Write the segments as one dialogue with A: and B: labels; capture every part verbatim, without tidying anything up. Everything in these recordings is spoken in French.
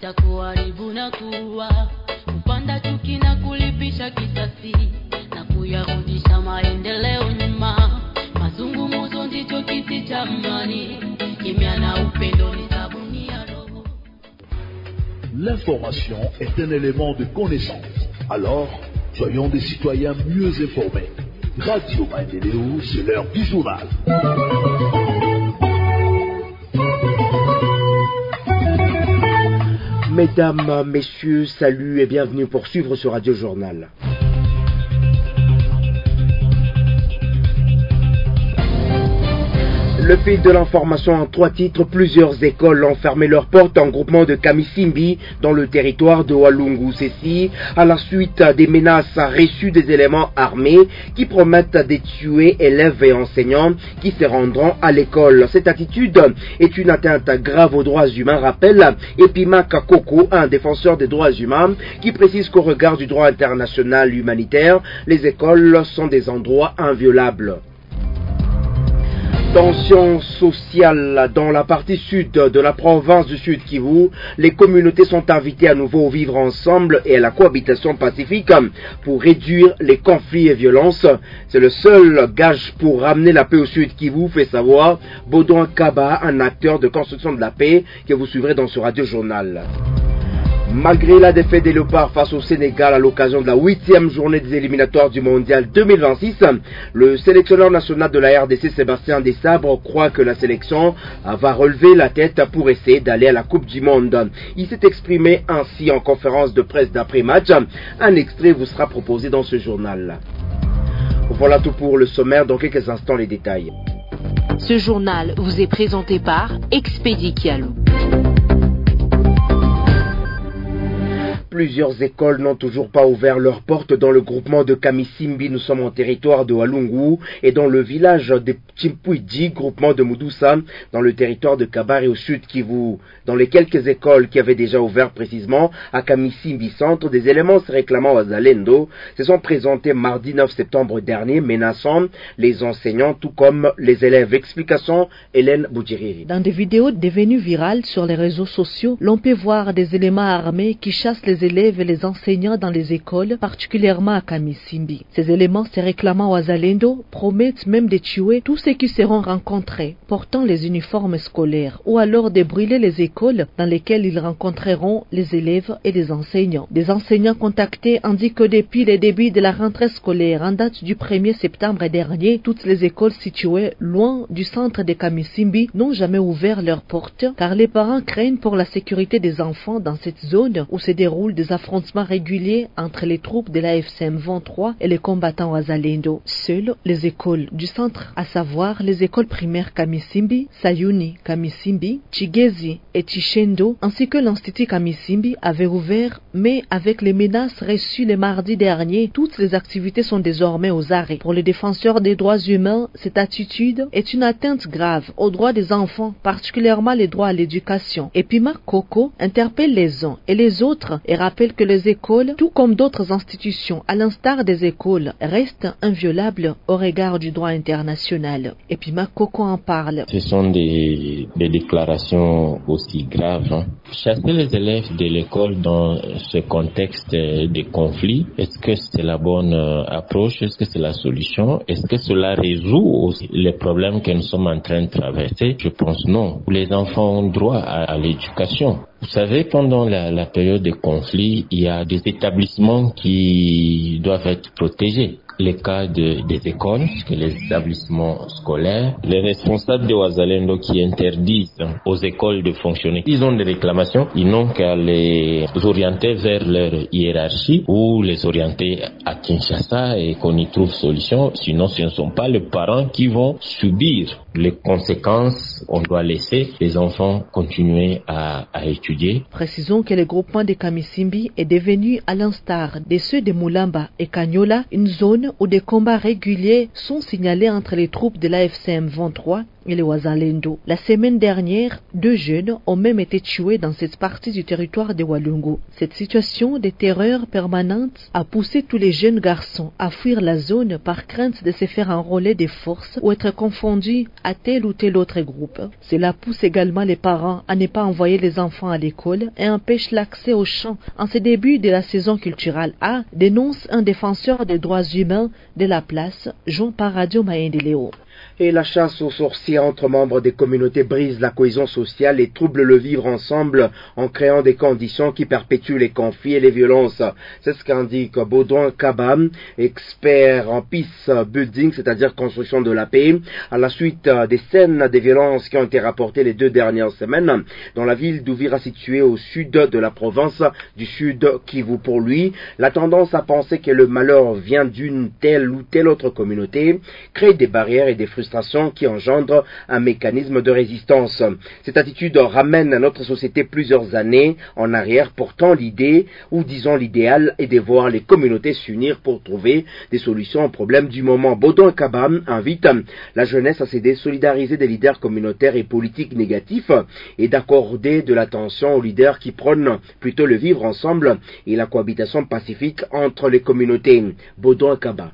A: itakuharibu na kuwa kupanda chuki na kulipisha kisasi na kuyarudisha maendeleo nyuma. Mazungumzo ndicho kiti cha amani, kimya na upendo ni sabuni ya roho.
B: L'information est un élément de connaissance. Alors, soyons des citoyens mieux informés. Radio Maendeleo, c'est l'heure du journal.
C: Mesdames, messieurs, salut et bienvenue pour suivre ce Radio Journal. Le fil de l'information en trois titres. Plusieurs écoles ont fermé leurs portes en groupement de Kamisimbi dans le territoire de Walungu. Ceci à la suite des menaces reçues des éléments armés qui promettent de tuer élèves et enseignants qui se rendront à l'école. Cette attitude est une atteinte grave aux droits humains, rappelle Epima Koko, un défenseur des droits humains, qui précise qu'au regard du droit international humanitaire, les écoles sont des endroits inviolables. Tension sociale dans la partie sud de la province du Sud Kivu. Les communautés sont invitées à nouveau au vivre ensemble et à la cohabitation pacifique pour réduire les conflits et violences. C'est le seul gage pour ramener la paix au Sud Kivu, fait savoir Baudouin Kaba, un acteur de construction de la paix que vous suivrez dans ce radio journal. Malgré la défaite des Léopards face au Sénégal à l'occasion de la huitième journée des éliminatoires du Mondial deux mille vingt-six, le sélectionneur national de la R D C, Sébastien Desabre, croit que la sélection va relever la tête pour essayer d'aller à la Coupe du Monde. Il s'est exprimé ainsi en conférence de presse d'après-match. Un extrait vous sera proposé dans ce journal. Voilà tout pour le sommaire. Dans quelques instants, les détails.
D: Ce journal vous est présenté par Expédi Kialou.
C: Plusieurs écoles n'ont toujours pas ouvert leurs portes dans le groupement de Kamisimbi. Nous sommes en territoire de Walungu et dans le village de Chimpuidi, groupement de Moudoussa, dans le territoire de Kabare au sud Kivu. Dans les quelques écoles qui avaient déjà ouvert précisément à Kamisimbi Centre, des éléments se réclamant à Zalendo se sont présentés mardi neuf septembre dernier, menaçant les enseignants tout comme les élèves. Explication, Hélène Boudjiriri.
E: Dans des vidéos devenues virales sur les réseaux sociaux, l'on peut voir des éléments armés qui chassent les élèves et les enseignants dans les écoles, particulièrement à Kamisimbi. Ces éléments se réclamant à Zalendo promettent même de tuer tous ceux qui seront rencontrés portant les uniformes scolaires ou alors de brûler les écoles dans lesquelles ils rencontreront les élèves et les enseignants. Des enseignants contactés indiquent que depuis le début de la rentrée scolaire en date du premier septembre dernier, toutes les écoles situées loin du centre de Kamisimbi n'ont jamais ouvert leurs portes car les parents craignent pour la sécurité des enfants dans cette zone où se déroulent des affrontements réguliers entre les troupes de l'A F C M vingt-trois et les combattants Wazalendo. Seules les écoles du centre, à savoir les écoles primaires Kamisimbi, Sayuni, Kamisimbi, Chigezi et Chishendo, ainsi que l'Institut Kamisimbi, avaient ouvert, mais avec les menaces reçues le mardi dernier, toutes les activités sont désormais aux arrêts. Pour les défenseurs des droits humains, cette attitude est une atteinte grave aux droits des enfants, particulièrement les droits à l'éducation. Epima Koko interpelle les uns et les autres et rappelle que les écoles, tout comme d'autres institutions, à l'instar des écoles, restent inviolables au regard du droit international. Et puis Makoko en parle.
F: Ce sont des, des déclarations aussi graves. Hein. Chasser les élèves de l'école dans ce contexte de conflit, est-ce que c'est la bonne approche? Est-ce que c'est la solution? Est-ce que cela résout aussi les problèmes que nous sommes en train de traverser? Je pense non. Les enfants ont droit à, à l'éducation. Vous savez, pendant la, la période de conflit, il y a des établissements qui doivent être protégés. Les cas de, des écoles, les établissements scolaires, les responsables de Wazalendo qui interdisent aux écoles de fonctionner. Ils ont des réclamations, ils n'ont qu'à les orienter vers leur hiérarchie ou les orienter à Kinshasa et qu'on y trouve solution. Sinon, ce ne sont pas les parents qui vont subir les conséquences. On doit laisser les enfants continuer à, à étudier.
E: Précisons que le groupement de Kamisimbi est devenu, à l'instar de ceux de Moulamba et Kanyola, une zone où des combats réguliers sont signalés entre les troupes de l'A F C M vingt-trois et les Wazalendo. La semaine dernière, deux jeunes ont même été tués dans cette partie du territoire de Walungu. Cette situation de terreur permanente a poussé tous les jeunes garçons à fuir la zone par crainte de se faire enrôler des forces ou être confondus à tel ou tel autre groupe. Cela pousse également les parents à ne pas envoyer les enfants à l'école et empêche l'accès aux champs en ce début de la saison culturelle A, dénonce un défenseur des droits humains de la place, joint par Radio Maendeleo.
C: Et la chasse aux sorciers entre membres des communautés brise la cohésion sociale et trouble le vivre ensemble en créant des conditions qui perpétuent les conflits et les violences. C'est ce qu'indique Baudouin Kabam, expert en peace building, c'est-à-dire construction de la paix, à la suite des scènes de violences qui ont été rapportées les deux dernières semaines dans la ville d'Ouvira située au sud de la province du Sud Kivu. Pour lui, la tendance à penser que le malheur vient d'une telle ou telle autre communauté crée des barrières et des frustrations qui engendrent un mécanisme de résistance. Cette attitude ramène à notre société plusieurs années en arrière. Pourtant, l'idée, ou disons l'idéal, est de voir les communautés s'unir pour trouver des solutions aux problèmes du moment. Baudouin Kabam invite la jeunesse à se désolidariser des leaders communautaires et politiques négatifs et d'accorder de l'attention aux leaders qui prônent plutôt le vivre ensemble et la cohabitation pacifique entre les communautés. Baudouin Kabam.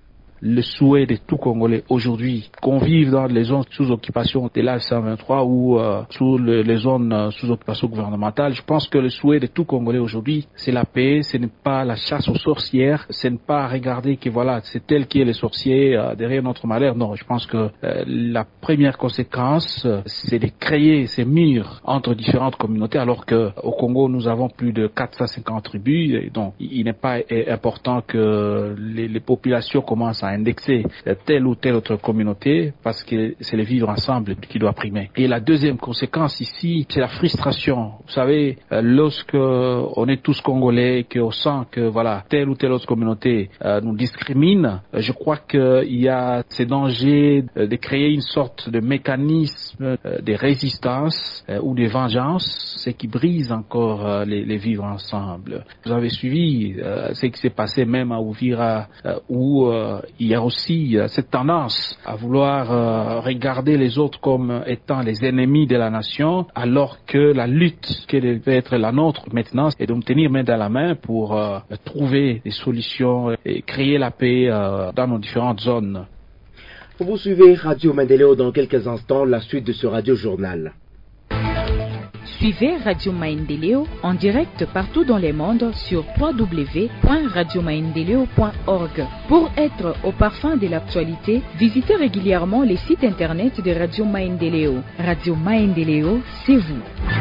G: Le souhait de tout Congolais aujourd'hui qu'on vive dans les zones sous occupation de l'A cent vingt-trois ou euh, sous le, les zones euh, sous occupation gouvernementale, je pense que le souhait de tout Congolais aujourd'hui, c'est la paix, ce n'est pas la chasse aux sorcières, ce n'est pas regarder que voilà, c'est tel qui est le sorcier euh, derrière notre malheur. Non, je pense que euh, la première conséquence, euh, c'est de créer ces murs entre différentes communautés, alors que au Congo, nous avons plus de quatre cent cinquante tribus, et donc il n'est pas important que les, les populations commencent à indexer telle ou telle autre communauté, parce que c'est le vivre ensemble qui doit primer. Et la deuxième conséquence ici, c'est la frustration. Vous savez, lorsque on est tous congolais, qu'on sent que voilà, telle ou telle autre communauté euh, nous discrimine, je crois qu'il y a ces dangers de créer une sorte de mécanisme euh, de résistance euh, ou de vengeance, ce qui brise encore euh, les, les vivre ensemble. Vous avez suivi euh, ce qui s'est passé même à Ouvira, euh, où euh, il y a aussi euh, cette tendance à vouloir euh, regarder les autres comme étant les ennemis de la nation, alors que la lutte qui devait être la nôtre maintenant est de nous tenir main dans la main pour euh, trouver des solutions et créer la paix euh, dans nos différentes zones.
C: Vous suivez Radio Maendeleo dans quelques instants, la suite de ce radio-journal.
H: Suivez Radio Maendeleo en direct partout dans le monde sur w w w point radio maendeleo point org. Pour être au parfum de l'actualité, visitez régulièrement les sites internet de Radio Maendeleo. Radio Maendeleo, c'est vous.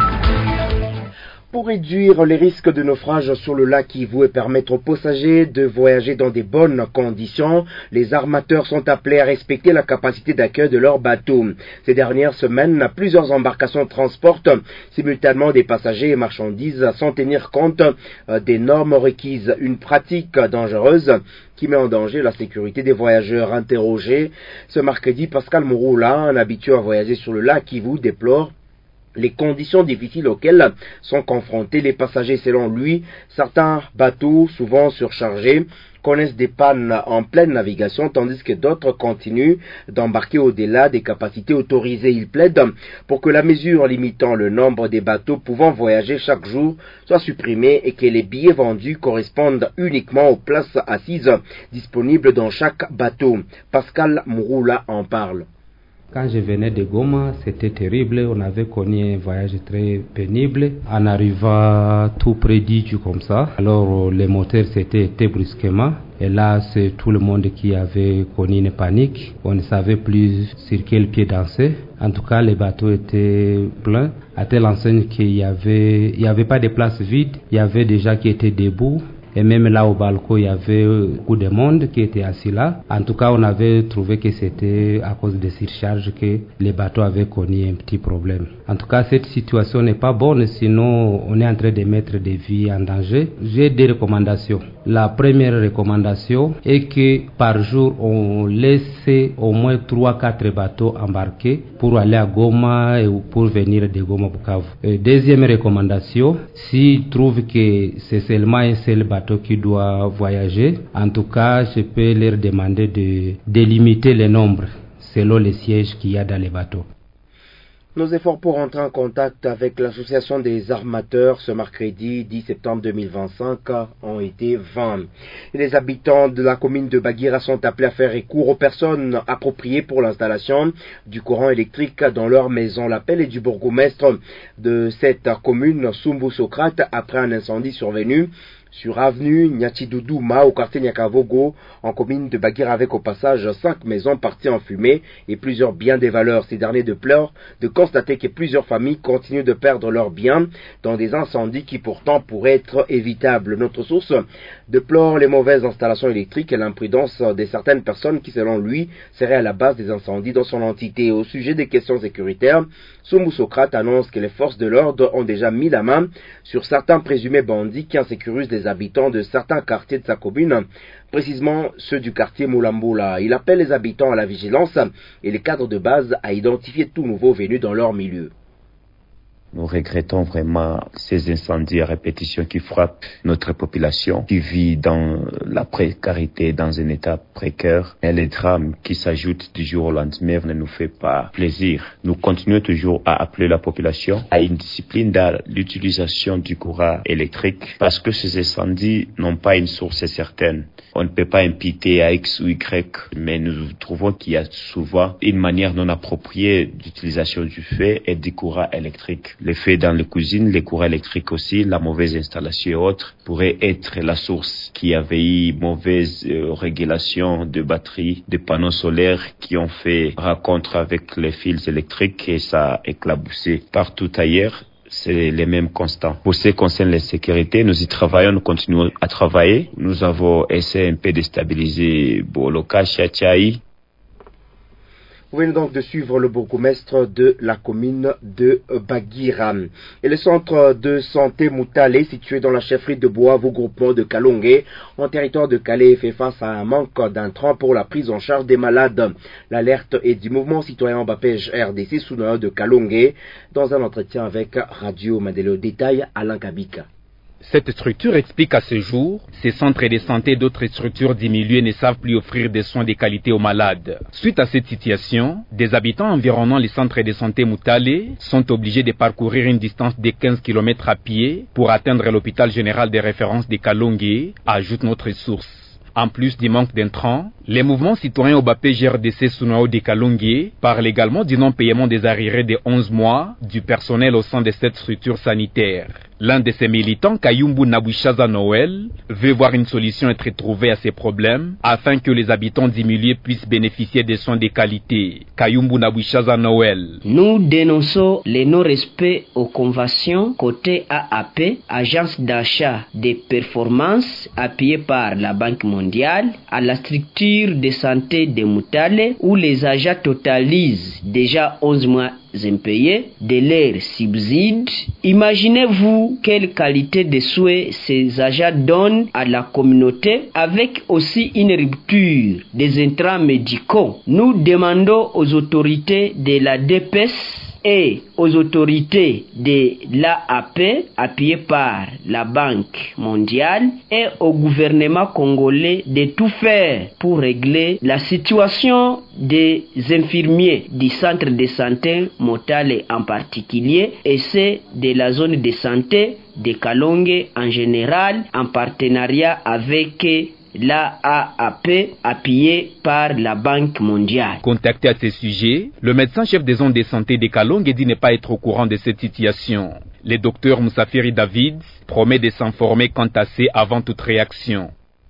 C: Pour réduire les risques de naufrage sur le lac Kivu et permettre aux passagers de voyager dans de bonnes conditions, les armateurs sont appelés à respecter la capacité d'accueil de leurs bateaux. Ces dernières semaines, plusieurs embarcations transportent simultanément des passagers et marchandises sans tenir compte des normes requises. Une pratique dangereuse qui met en danger la sécurité des voyageurs. Interrogé ce mercredi, Pascal Mouroula, un habitué à voyager sur le lac Kivu, déplore les conditions difficiles auxquelles sont confrontés les passagers. Selon lui, certains bateaux, souvent surchargés, connaissent des pannes en pleine navigation, tandis que d'autres continuent d'embarquer au-delà des capacités autorisées. Il plaide pour que la mesure limitant le nombre des bateaux pouvant voyager chaque jour soit supprimée et que les billets vendus correspondent uniquement aux places assises disponibles dans chaque bateau. Pascal Mouroula en parle.
I: Quand je venais de Goma, c'était terrible. On avait connu un voyage très pénible. En arrivant tout près d'Idju comme ça, alors les moteurs s'étaient éteints brusquement. Et là, c'est tout le monde qui avait connu une panique. On ne savait plus sur quel pied danser. En tout cas, les bateaux étaient pleins, à telle enseigne qu'il y avait, il y avait pas de place vide. Il y avait des gens qui étaient debout. Et même là au balcon, il y avait beaucoup de monde qui était assis là. En tout cas, on avait trouvé que c'était à cause des surcharges que les bateaux avaient connu un petit problème. En tout cas, cette situation n'est pas bonne, sinon on est en train de mettre des vies en danger. J'ai des recommandations. La première recommandation est que par jour, on laisse au moins trois à quatre bateaux embarqués pour aller à Goma et pour venir de Goma Bukavu. Deuxième recommandation, s'ils trouvent que c'est seulement un seul bateau qui doit voyager, en tout cas, je peux leur demander de, de limiter le nombre. selon les sièges qu'il y a dans les bateaux.
C: Nos efforts pour entrer en contact avec l'association des armateurs ce mercredi dix septembre deux mille vingt-cinq ont été vains. Les habitants de la commune de Bagira sont appelés à faire recours aux personnes appropriées pour l'installation du courant électrique dans leur maison. L'appel est du bourgmestre de cette commune, Sumbu Socrate, après un incendie survenu sur avenue Nyatidoudouma au quartier Nyakavogo en commune de Bagira, avec au passage cinq maisons parties en fumée et plusieurs biens des valeurs. Ces derniers déplorent de constater que plusieurs familles continuent de perdre leurs biens dans des incendies qui pourtant pourraient être évitables. Notre source déplore les mauvaises installations électriques et l'imprudence de certaines personnes qui, selon lui, seraient à la base des incendies dans son entité. Au sujet des questions sécuritaires, Sumbu Socrate annonce que les forces de l'ordre ont déjà mis la main sur certains présumés bandits qui insécurisent les habitants de certains quartiers de sa commune, précisément ceux du quartier Moulamboula. Il appelle les habitants à la vigilance et les cadres de base à identifier tout nouveau venu dans leur milieu.
J: Nous regrettons vraiment ces incendies à répétition qui frappent notre population, qui vit dans la précarité, dans un état précaire. Et les drames qui s'ajoutent du jour au lendemain ne nous fait pas plaisir. Nous continuons toujours à appeler la population à une discipline dans l'utilisation du courant électrique, parce que ces incendies n'ont pas une source certaine. On ne peut pas imputer à X ou Y, mais nous trouvons qu'il y a souvent une manière non appropriée d'utilisation du feu et du courant électrique. Les feux dans les cuisines, les courants électriques aussi, la mauvaise installation et autres pourraient être la source qui avait eu mauvaise euh, régulation de batteries, de panneaux solaires qui ont fait rencontre avec les fils électriques et ça a éclaboussé partout ailleurs. C'est les mêmes constants. Pour ce qui concerne la sécurité, nous y travaillons, nous continuons à travailler. Nous avons essayé un peu de stabiliser Boloka, Chachai.
C: Vous venez donc de suivre le bourgmestre de la commune de Bagira. Et le centre de santé Moutale, situé dans la chefferie de Boavo, groupement de Kalonge, en territoire de Calais, fait face à un manque d'intrants pour la prise en charge des malades. L'alerte est du mouvement citoyen Bapège R D C sous le de Kalonge, dans un entretien avec Radio Mandelo. Détail Alain Kabika.
K: Cette structure explique à ce jour, ces centres de santé et d'autres structures diminuées ne savent plus offrir des soins de qualité aux malades. Suite à cette situation, des habitants environnant les centres de santé Moutale sont obligés de parcourir une distance de quinze kilomètres à pied pour atteindre l'hôpital général de référence de Kalonge, ajoute notre source. En plus du manque d'intrants, les mouvements citoyens au B A P G R D C Sunao de Kalonge parlent également du non-paiement des arriérés de onze mois du personnel au sein de cette structure sanitaire. L'un de ces militants, Kayumbu Nabwishaza Noël, veut voir une solution être trouvée à ces problèmes afin que les habitants d'Imilier puissent bénéficier des soins de qualité. Kayumbu Nabwishaza Noël.
L: Nous dénonçons les non-respects aux conventions côté A A P, agence d'achat des performances appuyée par la Banque mondiale, à la structure de santé de Moutale où les agents totalisent déjà onze mois impayés de leurs subsides. Imaginez-vous quelle qualité de soins ces agents donnent à la communauté, avec aussi une rupture des intrants médicaux. Nous demandons aux autorités de la D P S et aux autorités de l'A A P, appuyées par la Banque mondiale, et au gouvernement congolais de tout faire pour régler la situation des infirmiers du centre de santé Moutale en particulier, et c'est de la zone de santé de Kalonge en général, en partenariat avec l'A A P appuyé par la Banque mondiale.
K: Contacté à ce sujet, le médecin-chef des zones de santé de Kalonge dit ne pas être au courant de cette situation. Le docteur Moussafiri David promet de s'informer quant à ces avant toute réaction.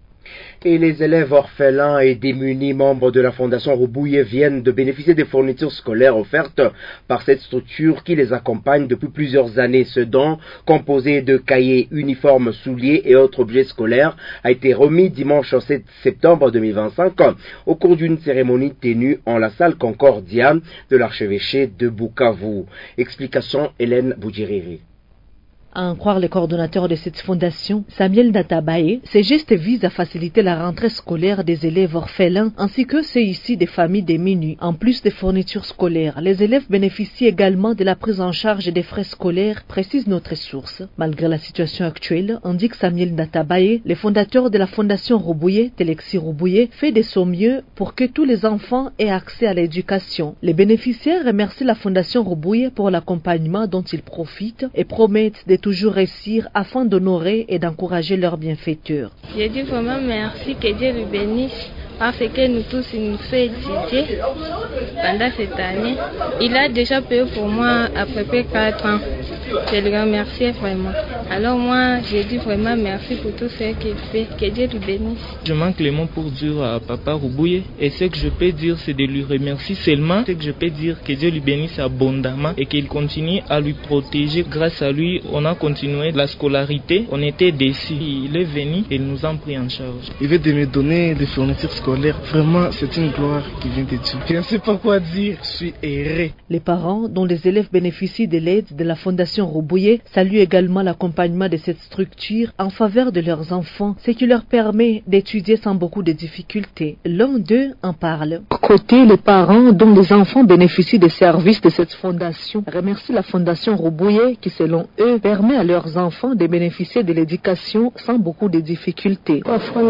C: Et les élèves orphelins et démunis membres de la Fondation Roubouye viennent de bénéficier des fournitures scolaires offertes par cette structure qui les accompagne depuis plusieurs années. Ce don, composé de cahiers, uniformes, souliers et autres objets scolaires, a été remis dimanche sept septembre deux mille vingt-cinq au cours d'une cérémonie tenue en la salle Concordia de l'archevêché de Bukavu. Explication Hélène Boudjiriri.
E: À en croire le coordonnateur de cette fondation, Samuel Natabaye, ces gestes visent à faciliter la rentrée scolaire des élèves orphelins ainsi que ceux ici des familles démunies. En plus des fournitures scolaires, les élèves bénéficient également de la prise en charge des frais scolaires, précise notre source. Malgré la situation actuelle, indique Samuel Natabaye, le fondateur de la fondation Roubouye, Telexi Roubouye, fait de son mieux pour que tous les enfants aient accès à l'éducation. Les bénéficiaires remercient la fondation Roubouye pour l'accompagnement dont ils profitent et promettent de toujours réussir afin d'honorer et d'encourager leurs bienfaiteurs.
M: Je dis vraiment merci, que Dieu le bénisse, parce que nous tous, il nous fait étudier pendant cette année. Il a déjà payé pour moi à peu près quatre ans. Je le remercie vraiment. Alors moi, je dis vraiment merci pour tout ce qu'il fait. Que Dieu le bénisse.
N: Je manque les mots pour dire à Papa Roubouye. Et ce que je peux dire, c'est de lui remercier seulement. Ce que je peux dire, que Dieu lui bénisse abondamment et qu'il continue à lui protéger. Grâce à lui, on a continué la scolarité. On était déçus. Il est venu et il nous a pris en charge.
O: Il veut de me donner des fournitures scolaires. Vraiment, c'est une gloire qui vient de Dieu. Je ne sais pas quoi dire. Je suis erré.
E: Les parents dont les élèves bénéficient de l'aide de la Fondation Roubouye saluent également l'accompagnement de cette structure en faveur de leurs enfants, ce qui leur permet d'étudier sans beaucoup de difficultés. L'un d'eux en parle. Côté les parents dont les enfants bénéficient des services de cette fondation remercient la Fondation Roubouye qui, selon eux, permet à leurs enfants de bénéficier de l'éducation sans beaucoup de difficultés.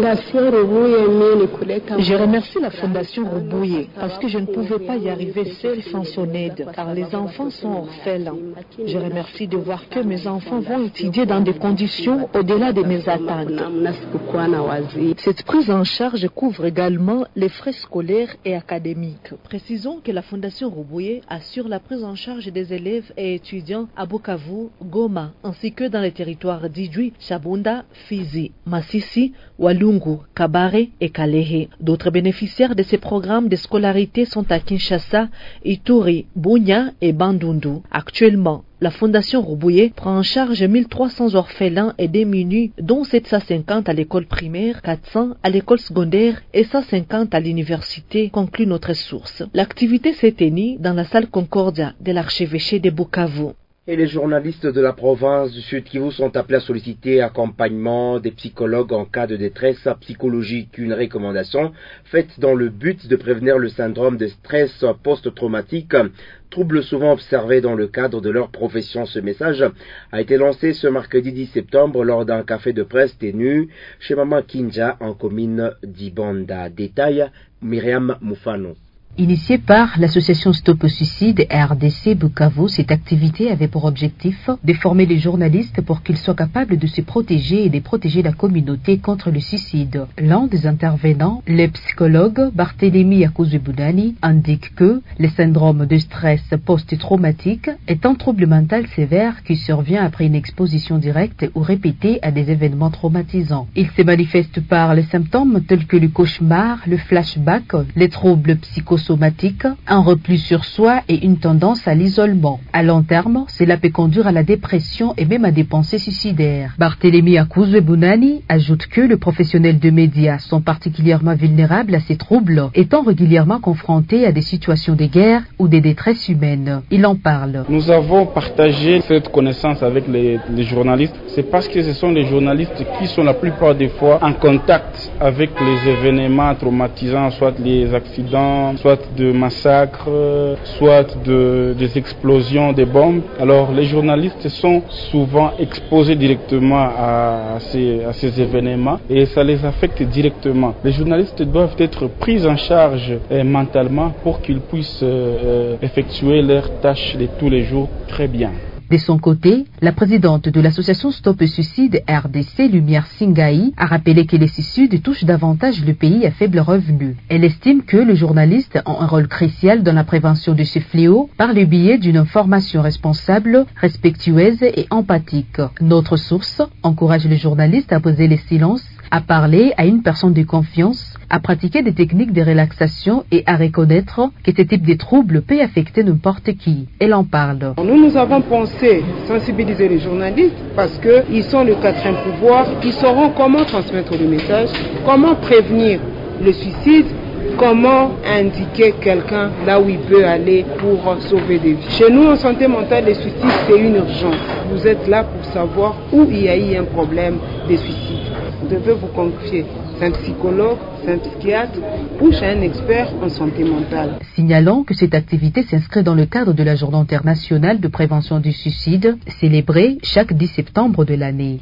E: Je remercie la Fondation Roubouye parce que je ne pouvais pas y arriver seule sans son aide, car les enfants sont orphelins. Je remercie de voir que mes enfants vont étudier dans des conditions au-delà de mes attentes. Cette prise en charge couvre également les frais scolaires et académiques. Précisons que la Fondation Roubouye assure la prise en charge des élèves et étudiants à Bukavu, Goma, ainsi que dans les territoires d'Idjwi, Chabunda, Fizi, Masisi, Walungu, Kabare et Kalehe. D'autres bénéficiaires de ces programmes de scolarité sont à Kinshasa, Ituri, Bunia et Bandundu. Actuellement, la Fondation Roubouye prend en charge mille trois cents orphelins et démunis, dont sept cent cinquante à l'école primaire, quatre cents à l'école secondaire et cent cinquante à l'université, conclut notre source. L'activité s'est tenue dans la salle Concordia de l'archevêché de Bukavu.
C: Et les journalistes de la province du Sud Kivu sont appelés à solliciter accompagnement des psychologues en cas de détresse psychologique. Une recommandation faite dans le but de prévenir le syndrome de stress post-traumatique, trouble souvent observé dans le cadre de leur profession. Ce message a été lancé ce mercredi dix septembre lors d'un café de presse tenu chez Mama Kinja en commune d'Ibanda. Détail, Myriam Moufano.
P: Initiée par l'association Stop au Suicide R D C Bukavu, cette activité avait pour objectif de former les journalistes pour qu'ils soient capables de se protéger et de protéger la communauté contre le suicide. L'un des intervenants, le psychologue Barthélémy Akuzebudani, indique que le syndrome de stress post-traumatique est un trouble mental sévère qui survient après une exposition directe ou répétée à des événements traumatisants. Il se manifeste par les symptômes tels que le cauchemar, le flashback, les troubles psychosomatiques, un repli sur soi et une tendance à l'isolement. À long terme, cela peut conduire à la dépression et même à des pensées suicidaires. Barthélémy Akuzebunani ajoute que les professionnels de médias sont particulièrement vulnérables à ces troubles, étant régulièrement confrontés à des situations de guerre ou des détresses humaines. Il en parle.
Q: Nous avons partagé cette connaissance avec les, les journalistes. C'est parce que ce sont les journalistes qui sont la plupart des fois en contact avec les événements traumatisants, soit les accidents, soit de massacres, soit de, des explosions, des bombes. Alors les journalistes sont souvent exposés directement à ces, à ces événements et ça les affecte directement. Les journalistes doivent être pris en charge eh, mentalement pour qu'ils puissent euh, effectuer leurs tâches de tous les jours très bien.
P: De son côté, la présidente de l'association Stop au Suicide R D C, Lumière Singaï, a rappelé que les suicides touchent davantage le pays à faible revenu. Elle estime que les journalistes ont un rôle crucial dans la prévention de ce fléau par le biais d'une formation responsable, respectueuse et empathique. Notre source encourage les journalistes à poser le silence, à parler à une personne de confiance, à pratiquer des techniques de relaxation et à reconnaître que ce type de trouble peut affecter n'importe qui. Elle en parle.
R: Nous, nous avons pensé sensibiliser les journalistes parce qu'ils sont le quatrième pouvoir, ils sauront comment transmettre le message, comment prévenir le suicide comment indiquer quelqu'un là où il peut aller pour sauver des vies. Chez nous, en santé mentale, les suicides, c'est une urgence. Vous êtes là pour savoir où il y a eu un problème de suicide. Vous devez vous confier. C'est un psychologue, c'est un psychiatre ou chez un expert en santé mentale.
P: Signalons que cette activité s'inscrit dans le cadre de la Journée internationale de prévention du suicide, célébrée chaque dix septembre de l'année.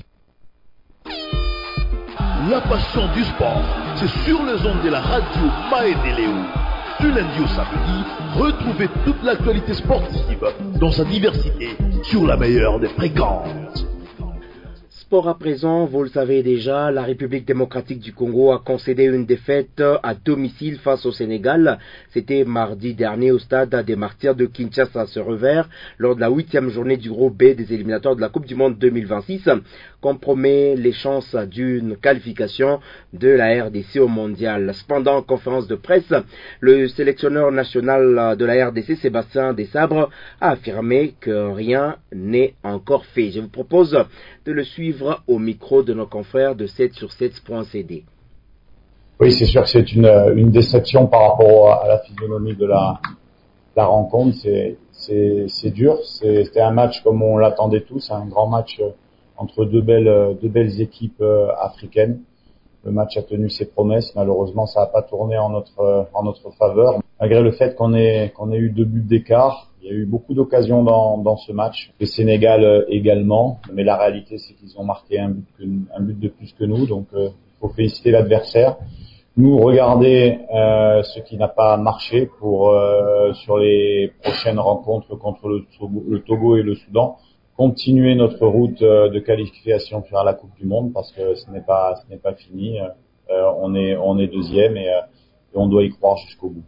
B: La passion du sport, c'est sur les ondes de la radio Maendeleo. Du lundi au samedi, retrouvez toute l'actualité sportive dans sa diversité sur la meilleure des fréquences.
C: Sport à présent, vous le savez déjà, la République démocratique du Congo a concédé une défaite à domicile face au Sénégal. C'était mardi dernier au stade des Martyrs de Kinshasa à ce revers, lors de la huitième journée du groupe B des éliminatoires de la Coupe du Monde deux mille vingt-six, compromet les chances d'une qualification de la R D C au mondial. Cependant, en conférence de presse, le sélectionneur national de la R D C, Sébastien Desabre, a affirmé que rien n'est encore fait. Je vous propose de le suivre au micro de nos confrères de sept sur sept point c d.
S: Oui, c'est sûr que c'est une, une déception par rapport à la physionomie de la, la rencontre. C'est, c'est, c'est dur. C'est, c'était un match comme on l'attendait tous, un grand match entre deux belles, deux belles équipes africaines. Le match a tenu ses promesses. Malheureusement, ça n'a pas tourné en notre, en notre faveur. Malgré le fait qu'on ait, qu'on ait eu deux buts d'écart, il y a eu beaucoup d'occasions dans, dans ce match. Le Sénégal également, mais la réalité c'est qu'ils ont marqué un but, que, un but de plus que nous, donc il euh, faut féliciter l'adversaire. Nous regarder euh, ce qui n'a pas marché pour euh, sur les prochaines rencontres contre le Togo, le Togo et le Soudan, continuer notre route euh, de qualification vers la Coupe du Monde parce que ce n'est pas ce n'est pas fini. Euh, on est on est deuxième et, euh, et on doit y croire jusqu'au bout.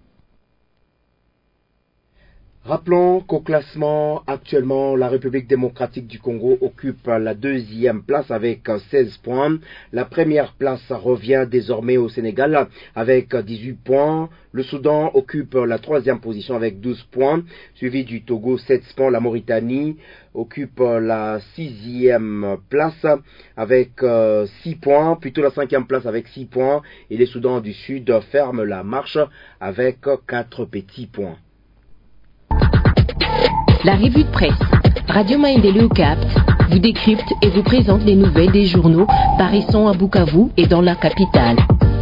C: Rappelons qu'au classement, actuellement, la République démocratique du Congo occupe la deuxième place avec seize points. La première place revient désormais au Sénégal avec dix-huit points. Le Soudan occupe la troisième position avec douze points, suivi du Togo, sept points. La Mauritanie occupe la sixième place avec six points, plutôt la cinquième place avec six points. Et les Soudans du Sud ferment la marche avec quatre petits points.
D: La revue de presse, Radio Maendeleo capte, vous décrypte et vous présente les nouvelles des journaux paraissant à Bukavu et dans la capitale.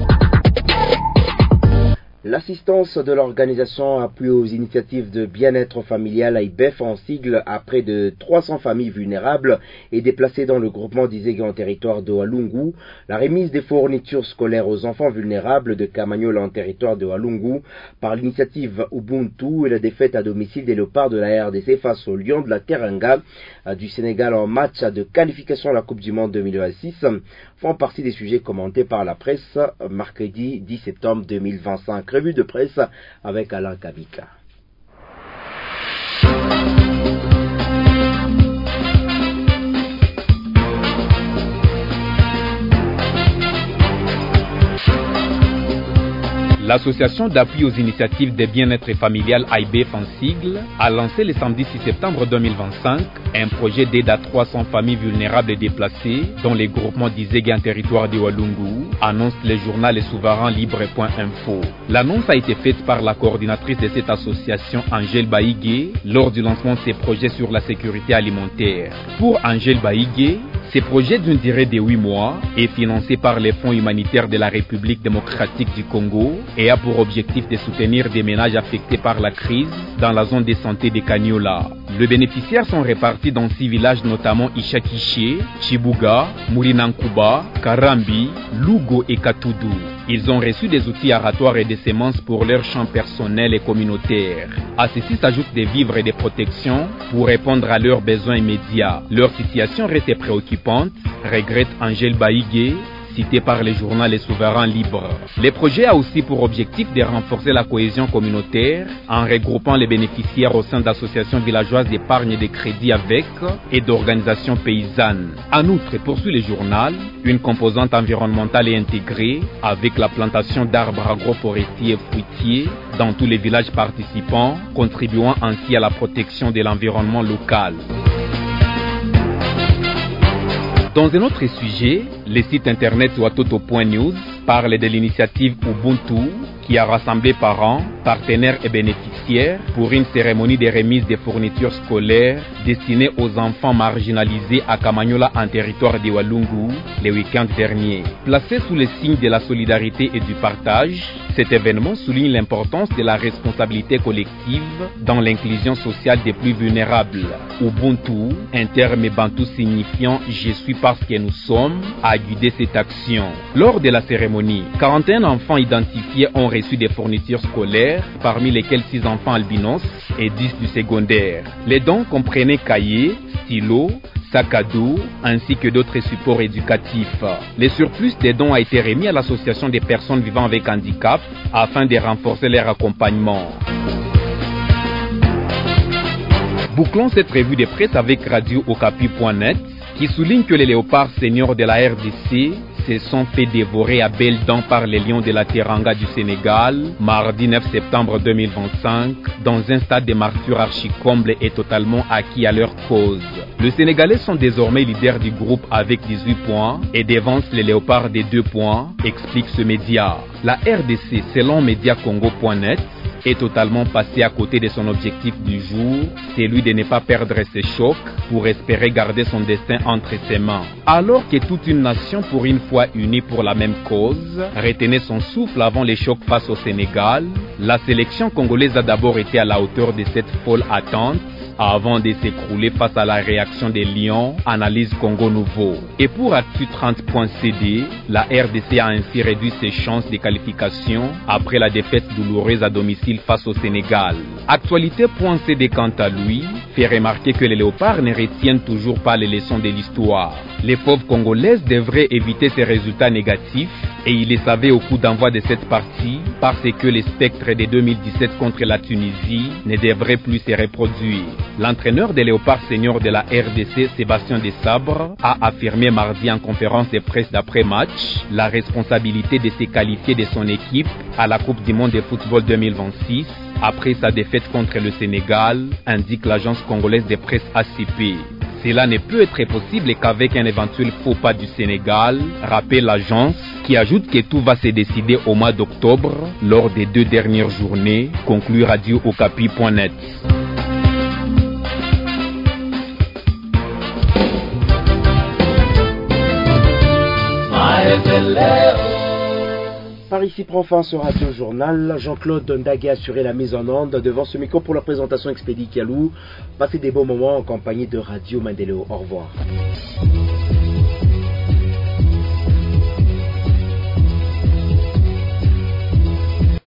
C: L'assistance de l'organisation appui aux initiatives de bien-être familial A I B E F en sigle à près de trois cents familles vulnérables est déplacée dans le groupement d'Izégué en territoire de Walungu. La remise des fournitures scolaires aux enfants vulnérables de Kamanyola en territoire de Walungu par l'initiative Ubuntu et la défaite à domicile des Léopards de la R D C face aux Lions de la Teranga du Sénégal en match de qualification à la Coupe du Monde deux mille vingt-six font partie des sujets commentés par la presse mercredi dix septembre deux mille vingt-cinq. Revue de presse avec Alain Kabika.
K: L'association d'appui aux initiatives des bien-être familial A I B E F en sigle a lancé le samedi six septembre deux mille vingt-cinq un projet d'aide à trois cents familles vulnérables et déplacées dans les groupements d'Izégué en territoire de Walungu, annonce le journal souverain libre point info. L'annonce a été faite par la coordinatrice de cette association, Angèle Baïgué, lors du lancement de ses projets sur la sécurité alimentaire. Pour Angèle Baïgué, ce projet d'une durée de huit mois est financé par les fonds humanitaires de la République démocratique du Congo et a pour objectif de soutenir des ménages affectés par la crise dans la zone de santé de Kanyola. Les bénéficiaires sont répartis dans six villages, notamment Ishakiché, Chibuga, Mourinankuba, Karambi, Lugo et Katudu. Ils ont reçu des outils aratoires et des semences pour leurs champs personnels et communautaires. À ceci s'ajoutent des vivres et des protections pour répondre à leurs besoins immédiats. Leur situation reste préoccupante, regrette Angèle Baïgué, cité par le journal Les Souverains Libres. Le projet a aussi pour objectif de renforcer la cohésion communautaire en regroupant les bénéficiaires au sein d'associations villageoises d'épargne et de crédit avec et d'organisations paysannes. En outre, poursuit le journal, une composante environnementale est intégrée avec la plantation d'arbres agroforestiers et fruitiers dans tous les villages participants, contribuant ainsi à la protection de l'environnement local. Dans un autre sujet, le site internet watoto point news parle de l'initiative Ubuntu qui a rassemblé parents, partenaires et bénéficiaires pour une cérémonie de remise des fournitures scolaires destinées aux enfants marginalisés à Kamanyola en territoire de Walungu le week-end dernier. Placé sous le signe de la solidarité et du partage, cet événement souligne l'importance de la responsabilité collective dans l'inclusion sociale des plus vulnérables. Ubuntu, un terme bantou signifiant « je suis parce que nous sommes », a guidé cette action. Lors de la cérémonie, quarante et un enfants identifiés ont reçu des fournitures scolaires, parmi lesquels six enfants albinos et dix du secondaire. Les dons comprenaient cahiers, stylos, sac à dos, ainsi que d'autres supports éducatifs. Le surplus des dons a été remis à l'association des personnes vivant avec handicap afin de renforcer leur accompagnement. Bouclons cette revue de presse avec radio okapi point net qui souligne que les léopards seniors de la R D C se sont fait dévorer à belles dents par les lions de la Teranga du Sénégal, mardi neuf septembre deux mille vingt-cinq, dans un stade de martyrs archi-comble et totalement acquis à leur cause. Les Sénégalais sont désormais leaders du groupe avec dix-huit points et dévancent les léopards des deux points, explique ce média. La R D C, selon média congo point net, est totalement passé à côté de son objectif du jour, celui de ne pas perdre ses chocs pour espérer garder son destin entre ses mains. Alors que toute une nation, pour une fois unie pour la même cause, retenait son souffle avant les chocs face au Sénégal, la sélection congolaise a d'abord été à la hauteur de cette folle attente avant de s'écrouler face à la réaction des Lions, analyse Congo Nouveau. Et pour Actu trente point C D, la R D C a ainsi réduit ses chances de qualification après la défaite douloureuse à domicile face au Sénégal. Actualité point C D quant à lui, fait remarquer que les léopards ne retiennent toujours pas les leçons de l'histoire. Les pauvres Congolaises devraient éviter ces résultats négatifs et il les savait au coup d'envoi de cette partie parce que les spectres de deux mille dix-sept contre la Tunisie ne devraient plus se reproduire. L'entraîneur des léopards seniors de la R D C, Sébastien Desabre, a affirmé mardi en conférence de presse d'après-match la responsabilité de se qualifier de son équipe à la Coupe du Monde de football deux mille vingt-six après sa défaite contre le Sénégal, indique l'agence congolaise de presse A C P. Cela ne peut être possible qu'avec un éventuel faux pas du Sénégal, rappelle l'agence, qui ajoute que tout va se décider au mois d'octobre lors des deux dernières journées, conclut radio okapi point net.
C: Par ici prend fin ce radio journal. Jean-Claude Ndagé a assuré la mise en onde devant ce micro pour la présentation Expédie Kialou. Passez des beaux moments en compagnie de Radio Maendeleo. Au revoir.